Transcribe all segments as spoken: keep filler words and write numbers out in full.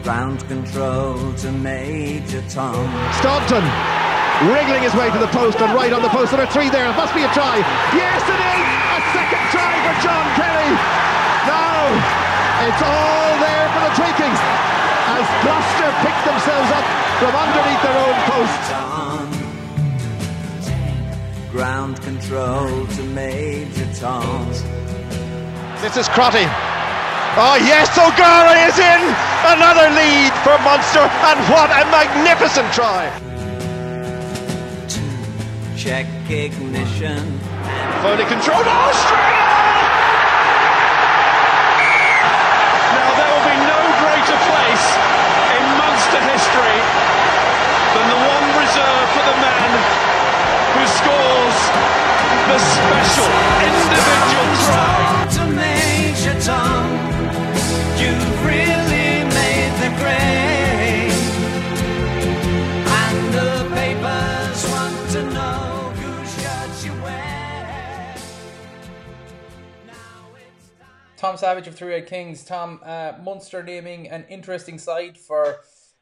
Ground control to Major Tom. Staunton wriggling his way to the post and right on the post. There are three there. It must be a try. Yes, it is! A second try for John Kelly. Now it's all there for the taking as Gloucester pick themselves up from underneath their own post. Ground control to Major Tom. This is Crotty. Oh yes, O'Gara is in! Another lead for Munster, and what a magnificent try! Check ignition. Fully controlled. Oh, straight on! Now there will be no greater place in Munster history than the one reserved for the man who scores the special individual try. To Major Tom. You've really made the grade, and the papers want to know whose shirt you wear. Now it's time. Tom Savage of Three Red Kings. Tom, uh, Munster naming an interesting side for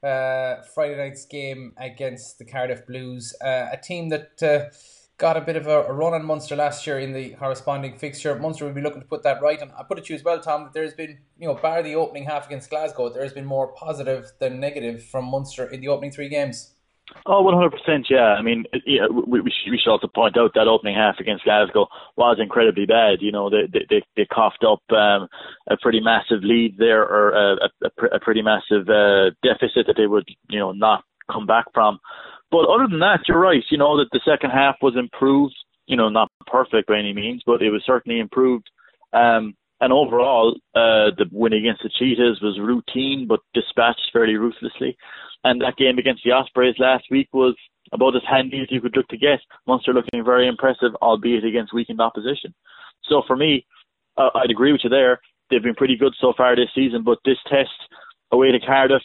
uh, Friday night's game against the Cardiff Blues, uh, a team that uh, got a bit of a, a run on Munster last year in the corresponding fixture. Munster will be looking to put that right. And I put it to you as well, Tom, that there's been, you know, bar the opening half against Glasgow, there's been more positive than negative from Munster in the opening three games. Oh, one hundred percent, yeah. I mean, yeah, we, we, should, we should also point out that opening half against Glasgow was incredibly bad. You know, they they, they coughed up um, a pretty massive lead there, or a, a, a pretty massive uh, deficit that they would, you know, not come back from. But other than that, you're right. You know, that the second half was improved. You know, not perfect by any means, but it was certainly improved. Um, and overall, uh, the win against the Cheetahs was routine, but dispatched fairly ruthlessly. And that game against the Ospreys last week was about as handy as you could look to get. Munster looking very impressive, albeit against weakened opposition. So for me, uh, I'd agree with you there. They've been pretty good so far this season, but this test away to Cardiff,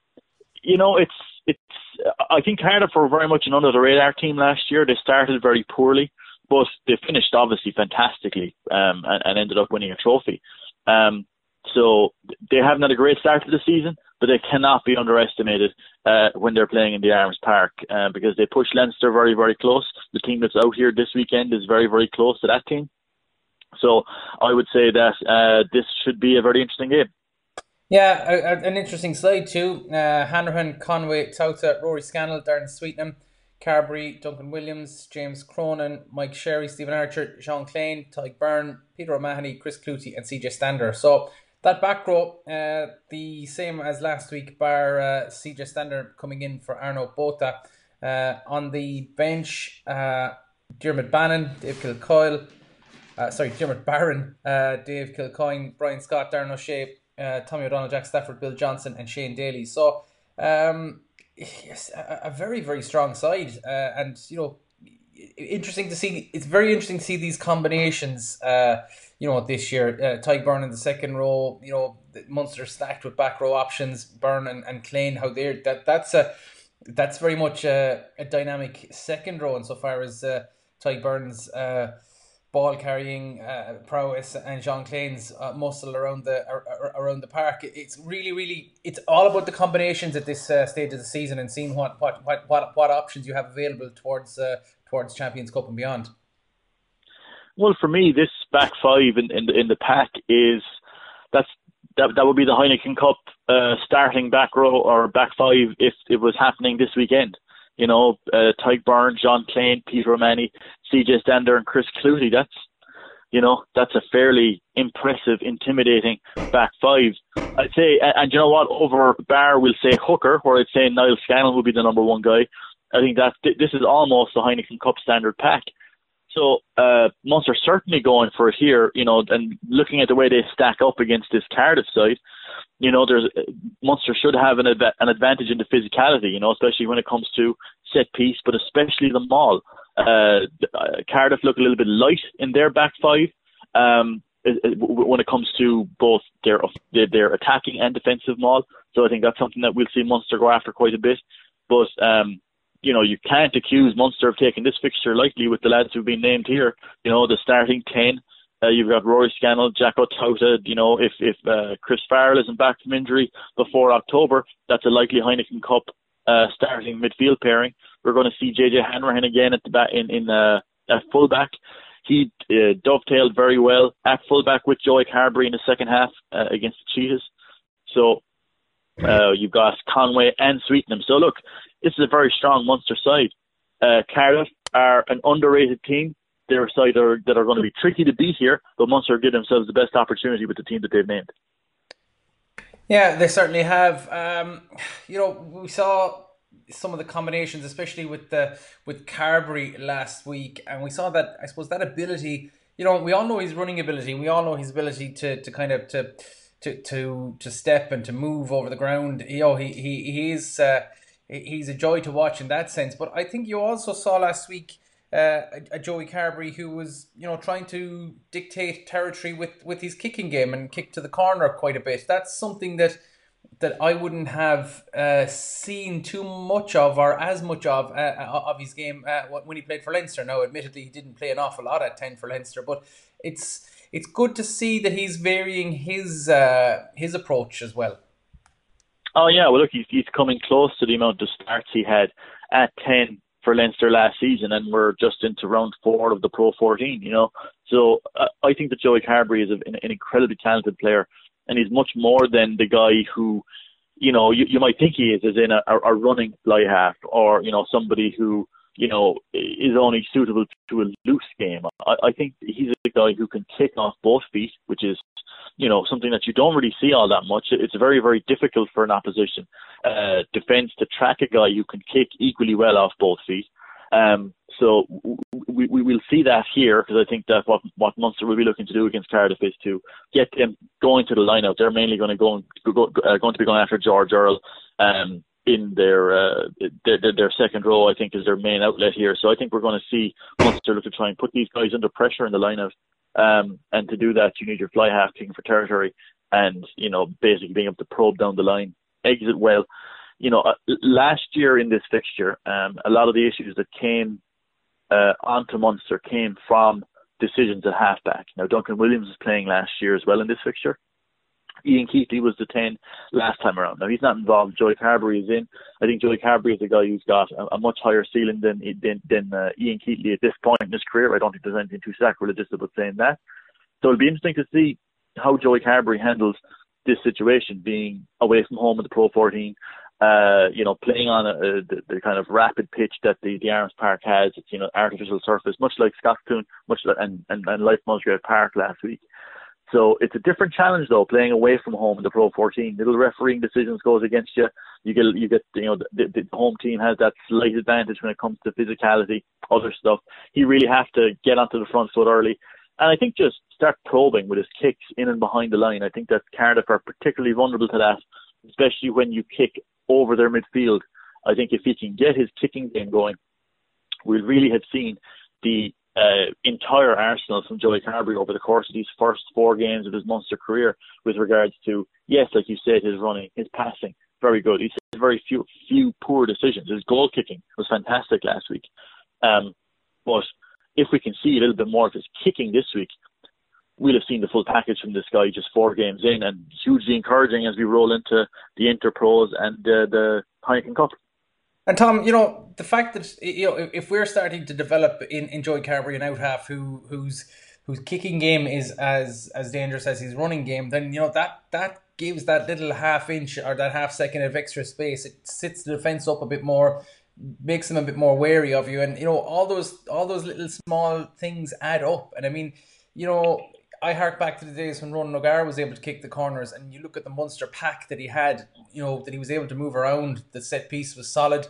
you know, it's It's. I think Cardiff were very much an under-the-radar team last year. They started very poorly, but they finished obviously fantastically um, and, and ended up winning a trophy. Um, so they haven't had a great start to the season, but they cannot be underestimated uh, when they're playing in the Arms Park uh, because they push Leinster very, very close. The team that's out here this weekend is very, very close to that team. So I would say that uh, this should be a very interesting game. Yeah, a, a, an interesting side too. Uh, Hanrahan, Conway, Tauta, Rory Scannell, Darren Sweetnam, Carberry, Duncan Williams, James Cronin, Mike Sherry, Stephen Archer, Sean Klein, Tyke Byrne, Peter O'Mahony, Chris Clutie and C J Stander. So that back row, uh, the same as last week, bar uh, C J Stander coming in for Arno Bota. Uh, on the bench, uh, Diarmuid Bannon, Dave Kilcoyle, uh, sorry, Diarmuid Barron, uh, Dave Kilcoyne, Brian Scott, Darren O'Shea, Uh, Tommy O'Donnell, Jack Stafford, Bill Johnson and Shane Daly. So um, yes, a, a very, very strong side. Uh, and, you know, interesting to see. It's very interesting to see these combinations, uh, you know, this year. Uh, Tyke Byrne in the second row, you know, Munster stacked with back row options, Byrne and, and Klein, how they're, that, that's, a, that's very much a, a dynamic second row insofar as uh, Tyke Byrne's uh, ball carrying uh, prowess and Jean Klein's uh, muscle around the uh, around the park. It's really, really, it's all about the combinations at this uh, stage of the season and seeing what what what what, what options you have available towards uh, towards Champions Cup and beyond. Well, for me, this back five in in the, in the pack is that's that that would be the Heineken Cup uh, starting back row or back five if it was happening this weekend. You know, uh, Tyke Byrne, John Klein, Peter O'Mahony, C J Stander and Chris Clutie. That's, you know, that's a fairly impressive, intimidating back five. I'd say, and, and you know what, over bar we'll say hooker, where I'd say Niall Scannell would be the number one guy. I think that this is almost the Heineken Cup standard pack. So uh, Munster certainly going for it here, you know, and looking at the way they stack up against this Cardiff side, you know, there's Munster should have an adva- an advantage in the physicality, you know, especially when it comes to set piece, but especially the maul. Uh, Cardiff look a little bit light in their back five um, when it comes to both their their attacking and defensive maul. So I think that's something that we'll see Munster go after quite a bit. But um, you know, you can't accuse Munster of taking this fixture lightly with the lads who've been named here. You know, the starting ten Uh, you've got Rory Scannell, Jacko Tauta. You know, if if uh, Chris Farrell isn't back from injury before October, that's a likely Heineken Cup uh, starting midfield pairing. We're going to see J J Hanrahan again at the back in in uh, at fullback. He uh, dovetailed very well at fullback with Joey Carberry in the second half uh, against the Cheetahs. So uh, you've got Conway and Sweetenham. So look, this is a very strong Munster side. Uh, Cardiff are an underrated team. They're a side that are, that are going to be tricky to beat here, but Munster give themselves the best opportunity with the team that they've named. Yeah, they certainly have. Um, you know, we saw some of the combinations, especially with the with Carberry last week, and we saw that, I suppose, that ability. You know, we all know his running ability. We all know his ability to to kind of to to to to step and to move over the ground. You know, he he he is uh, he's a joy to watch in that sense. But I think you also saw last week uh, a, a Joey Carberry who was, you know, trying to dictate territory with with his kicking game and kick to the corner quite a bit. That's something that. that I wouldn't have uh, seen too much of or as much of uh, of his game uh, when he played for Leinster. Now, admittedly, he didn't play an awful lot at ten for Leinster, but it's it's good to see that he's varying his uh, his approach as well. Oh yeah, well look, he's, he's coming close to the amount of starts he had at ten for Leinster last season, and we're just into round four of the Pro fourteen. You know, so uh, I think that Joey Carberry is a, an, an incredibly talented player. And he's much more than the guy who, you know, you, you might think he is, as in a, a running fly half, or, you know, somebody who, you know, is only suitable to a loose game. I, I think he's a guy who can kick off both feet, which is, you know, something that you don't really see all that much. It's very, very difficult for an opposition uh, defence to track a guy who can kick equally well off both feet. Um, so we, we will see that here, because I think that what what Munster will be looking to do against Cardiff is to get them going to the line-out. They're mainly going to go, go uh, going to be going after George Earl um, in their, uh, their, their their second row. I think is their main outlet here. So I think we're going to see Munster look to try and put these guys under pressure in the line-out. Um, and to do that, you need your fly half kicking for territory, and you know basically being able to probe down the line, exit well. You know, uh, last year in this fixture, um, a lot of the issues that came uh, onto Munster came from decisions at halfback. Now, Duncan Williams was playing last year as well in this fixture. Ian Keatley was the ten last time around. Now, he's not involved. Joey Carberry is in. I think Joey Carberry is a guy who's got a, a much higher ceiling than than, than uh, Ian Keatley at this point in his career. I don't think there's anything too sacrilegious about saying that. So it'll be interesting to see how Joey Carberry handles this situation, being away from home in the Pro fourteen. Uh, you know, playing on a, a, the, the kind of rapid pitch that the, the Arms Park has. It's, you know, artificial surface, much like Scotscoon, much like, and, and, and like Musgrave Park last week. So it's a different challenge, though, playing away from home in the Pro fourteen. Little refereeing decisions goes against you. You get, you get, you know, the, the home team has that slight advantage when it comes to physicality, other stuff. He really has to get onto the front foot early. And I think just start probing with his kicks in and behind the line. I think that Cardiff are particularly vulnerable to that, especially when you kick over their midfield. I think if he can get his kicking game going, we'll really have seen the uh, entire arsenal from Joey Carberry over the course of these first four games of his Munster career with regards to, yes, like you said, his running, his passing, very good. He said very few few poor decisions. His goal kicking was fantastic last week. Um, but if we can see a little bit more of his kicking this week, we'll have seen the full package from this guy just four games in, and hugely encouraging as we roll into the Interpros and uh, the Heineken Cup. And Tom, you know, the fact that, you know, if we're starting to develop in, in Joey Carberry an out half who whose whose kicking game is as as dangerous as his running game, then, you know, that that gives that little half inch or that half second of extra space. It sits the defence up a bit more, makes them a bit more wary of you, and, you know, all those all those little small things add up. And I mean, you know, I hark back to the days when Ronan O'Gara was able to kick the corners, and you look at the Munster pack that he had, you know, that he was able to move around. The set piece was solid.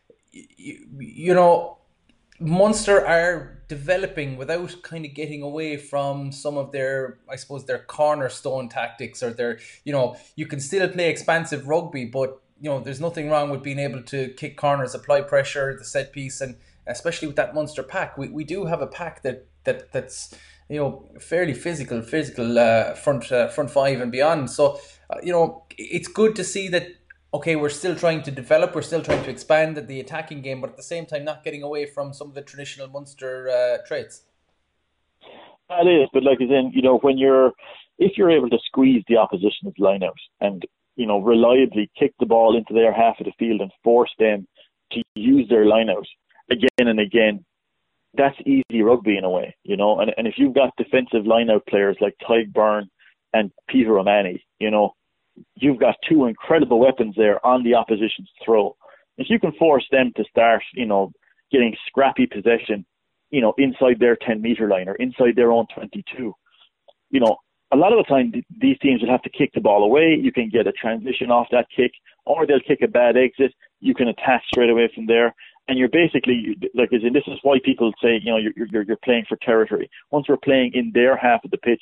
You, you know, Munster are developing without kind of getting away from some of their, I suppose, their cornerstone tactics, or their, you know, you can still play expansive rugby, but, you know, there's nothing wrong with being able to kick corners, apply pressure, the set piece, and especially with that Munster pack, we, we do have a pack that, that that's, you know, fairly physical, physical uh, front uh, front five and beyond. So, uh, you know, it's good to see that, okay, we're still trying to develop, we're still trying to expand the attacking game, but at the same time not getting away from some of the traditional Munster uh, traits. That is, but like as in, you know, when you're, if you're able to squeeze the opposition's line out and, you know, reliably kick the ball into their half of the field and force them to use their line out again and again, that's easy rugby in a way, you know. And and if you've got defensive line out players like Tyke Byrne and Peter O'Mahony, you know, you've got two incredible weapons there on the opposition's throw. If you can force them to start, you know, getting scrappy possession, you know, inside their ten metre line or inside their own twenty-two, you know, a lot of the time th- these teams will have to kick the ball away. You can get a transition off that kick, or they'll kick a bad exit. You can attack straight away from there. And you're basically, like, as in, this is why people say, you know, you're, you're, you're playing for territory. Once we're playing in their half of the pitch,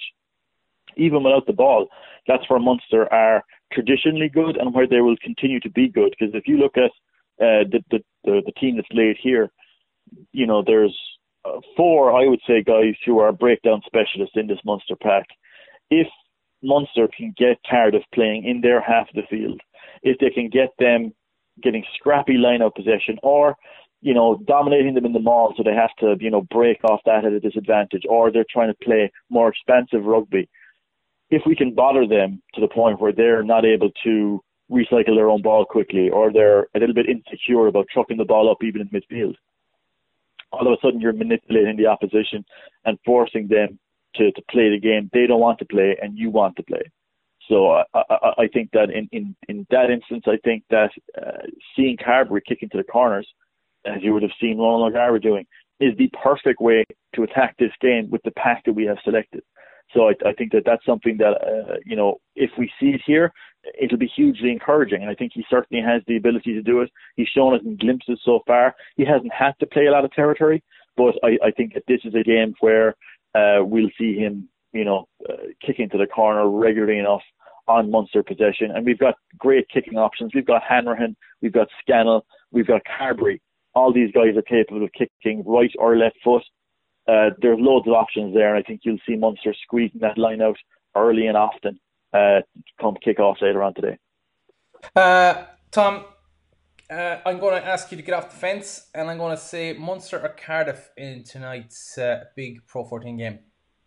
even without the ball, that's where Munster are traditionally good and where they will continue to be good. Because if you look at uh, the, the, the, the team that's laid here, you know, there's uh, four, I would say, guys who are breakdown specialists in this Munster pack. If Munster can get Cardiff playing in their half of the field, if they can get them getting scrappy line-out possession, or, you know, dominating them in the maul so they have to, you know, break off that at a disadvantage, or they're trying to play more expansive rugby. If we can bother them to the point where they're not able to recycle their own ball quickly, or they're a little bit insecure about chucking the ball up even in midfield, all of a sudden you're manipulating the opposition and forcing them to, to play the game they don't want to play and you want to play. So I, I, I think that in, in, in that instance, I think that uh, seeing Carbery kick into the corners, as you would have seen Ronan O'Gara doing, is the perfect way to attack this game with the pack that we have selected. So I, I think that that's something that, uh, you know, if we see it here, it'll be hugely encouraging. And I think he certainly has the ability to do it. He's shown it in glimpses so far. He hasn't had to play a lot of territory, but I, I think that this is a game where uh, we'll see him, you know, uh, kicking to the corner regularly enough on Munster possession. And we've got great kicking options. We've got Hanrahan, we've got Scannell, we've got Carbery. All these guys are capable of kicking right or left foot. Uh, there's loads of options there, and I think you'll see Munster squeezing that line out early and often uh, come kick-off later on today. Uh, Tom, uh, I'm going to ask you to get off the fence, and I'm going to say Munster or Cardiff in tonight's uh, big Pro fourteen game.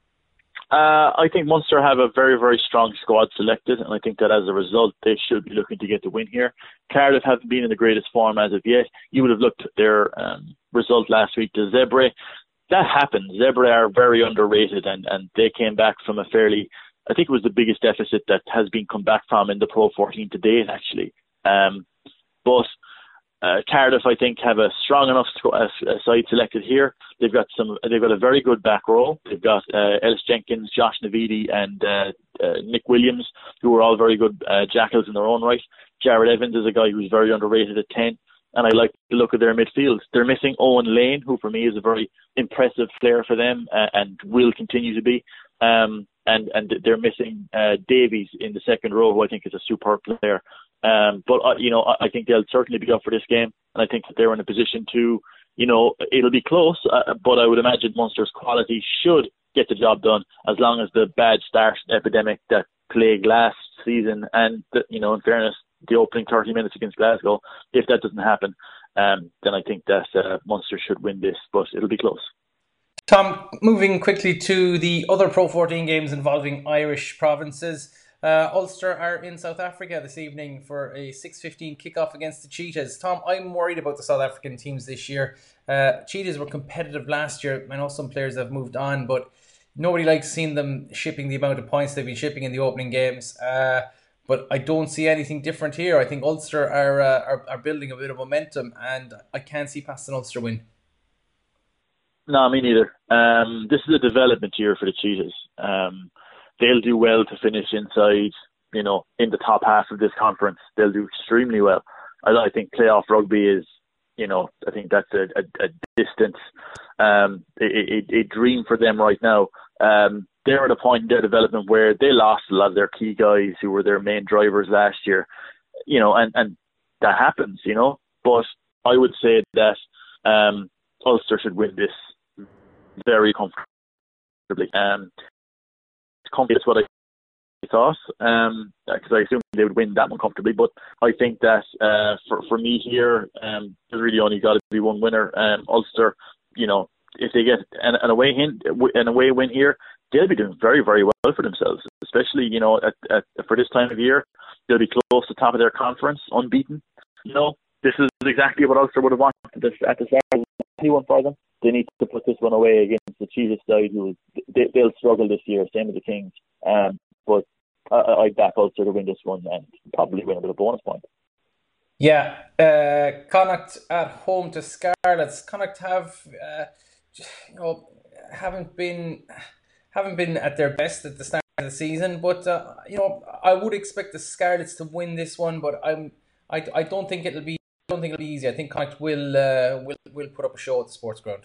Uh, I think Munster have a very, very strong squad selected, and I think that as a result, they should be looking to get the win here. Cardiff haven't been in the greatest form as of yet. You would have looked at their um, result last week to Zebre. That happens. Zebre are very underrated, and, and they came back from a fairly, I think it was the biggest deficit that has been come back from in the Pro fourteen to date, actually. Um, but Uh, Cardiff, I think, have a strong enough uh, side selected here. They've got some. They've got a very good back row. They've got uh, Ellis Jenkins, Josh Navidi, and uh, uh, Nick Williams, who are all very good uh, jackals in their own right. Jared Evans is a guy who's very underrated at ten, and I like the look of their midfield. They're missing Owen Lane, who for me is a very impressive player for them uh, and will continue to be. Um, and and they're missing uh, Davies in the second row, who I think is a superb player. Um, but, uh, you know, I think they'll certainly be up for this game. And I think that they're in a position to, you know, it'll be close. Uh, but I would imagine Munster's quality should get the job done as long as the bad start epidemic that plagued last season and, the, you know, in fairness, the opening thirty minutes against Glasgow, if that doesn't happen, um, then I think that uh, Munster should win this. But it'll be close. Tom, moving quickly to the other Pro fourteen games involving Irish provinces. Uh, Ulster are in South Africa this evening for a six fifteen kickoff against the Cheetahs. Tom, I'm worried about the South African teams this year. Uh, Cheetahs were competitive last year. I know some players have moved on, but nobody likes seeing them shipping the amount of points they've been shipping in the opening games. Uh, but I don't see anything different here. I think Ulster are, uh, are are building a bit of momentum, and I can't see past an Ulster win. No, me neither. Um, this is a development year for the Cheetahs. Um, They'll do well to finish inside, you know, in the top half of this conference. They'll do extremely well. I, I think playoff rugby is, you know, I think that's a, a, a distance, um, a, a, a dream for them right now. Um, they're at a point in their development where they lost a lot of their key guys who were their main drivers last year, you know, and, and that happens, you know. But I would say that um, Ulster should win this very comfortably. Um, That's what I thought, um, because I assumed they would win that one comfortably. But I think that uh, for for me here, um, there's really only got to be one winner. Um, Ulster, you know, if they get an, an away hint, an away win here, they'll be doing very, very well for themselves. Especially, you know, at, at for this time of year, they'll be close to the top of their conference, unbeaten. You know, this is exactly what Ulster would have wanted this, at the start. Anyone for them, they need to put this one away against the cheapest side. Who they, they'll struggle this year, same as the Kings. Um, but I, I back Ulster to win this one and probably win a bit of bonus point. Yeah, uh, Connacht at home to Scarlets. Connacht have, uh, you know, haven't been haven't been at their best at the start of the season, but uh, you know, I would expect the Scarlets to win this one, but I'm I, I don't think it'll be I don't think it'll be easy. I think Connacht will uh, will will put up a show at the Sports Ground.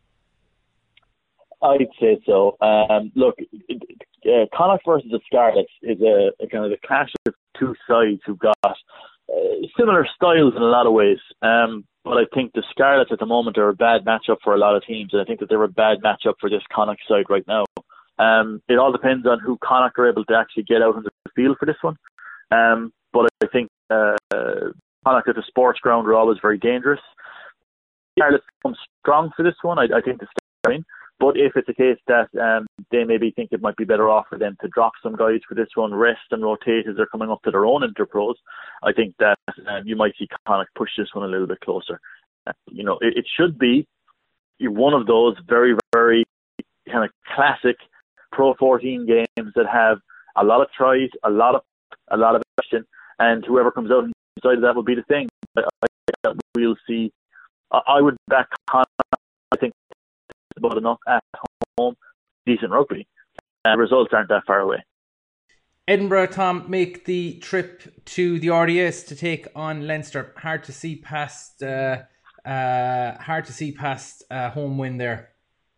I'd say so. Um, look, uh, Connacht versus the Scarlets is a, a kind of a clash of two sides who've got uh, similar styles in a lot of ways. Um, but I think the Scarlets at the moment are a bad matchup for a lot of teams, and I think that they're a bad matchup for this Connacht side right now. Um, it all depends on who Connacht are able to actually get out into the field for this one. Um, but I think uh, Connacht at the Sports Ground are always very dangerous. Scarlets come strong for this one. I, I think the Scarlets. But if it's a case that um, they maybe think it might be better off for them to drop some guys for this one, rest and rotate as they're coming up to their own interpros, I think that um, you might see Connacht push this one a little bit closer. Uh, you know, it, it should be one of those very, very kind of classic Pro fourteen games that have a lot of tries, a lot of a lot of action, and whoever comes out inside of that will be the thing. I, I, we'll see. I, I would back Connacht. I think about enough at home, decent rugby. Uh, results aren't that far away. Edinburgh, Tom, make the trip to the R D S to take on Leinster. Hard to see past, uh, uh, hard to see past a home win there.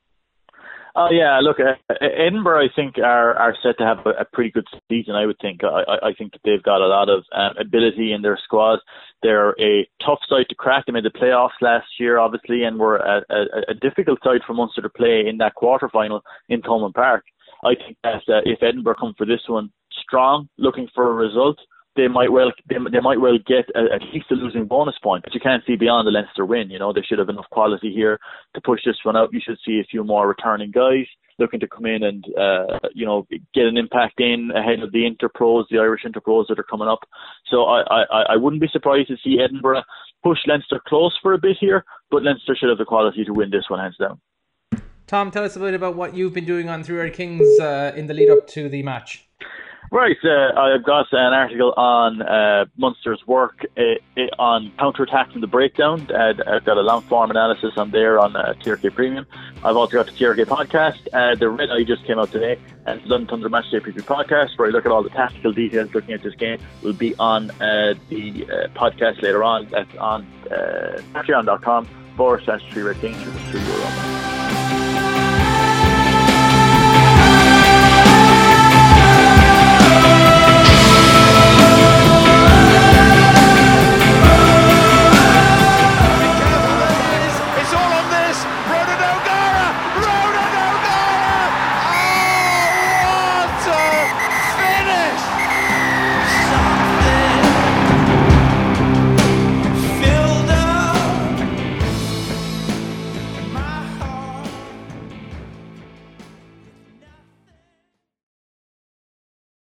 Oh yeah, look, uh, Edinburgh, I think are are set to have a, a pretty good season. I would think. I, I think that they've got a lot of um, ability in their squad. They're a tough side to crack. They made the playoffs last year, obviously, and were a, a, a difficult side for Munster to play in that quarter final in Thomond Park. I think that uh, if Edinburgh come for this one strong, looking for a result, they might well they, they might well get a, at least a losing bonus point. But you can't see beyond the Leinster win. You know, they should have enough quality here to push this one out. You should see a few more returning guys looking to come in and uh, you know, get an impact in ahead of the Interpros, the Irish Interpros that are coming up. So I, I, I wouldn't be surprised to see Edinburgh push Leinster close for a bit here, but Leinster should have the quality to win this one hands down. Tom, tell us a bit about what you've been doing on Three Red Kings uh, in the lead up to the match. Right, uh, I've got an article on uh, Munster's work uh, on counter-attack and the breakdown. Uh, I've got a long-form analysis on there on uh, T R K Premium. I've also got the T R K podcast. Uh, the Red Eye just came out today, and the London Thunder Matchday Preview podcast, where I look at all the tactical details looking at this game, will be on uh, the uh, podcast later on. That's on uh, patreon.com forward slash Three Red Kings for the three euro.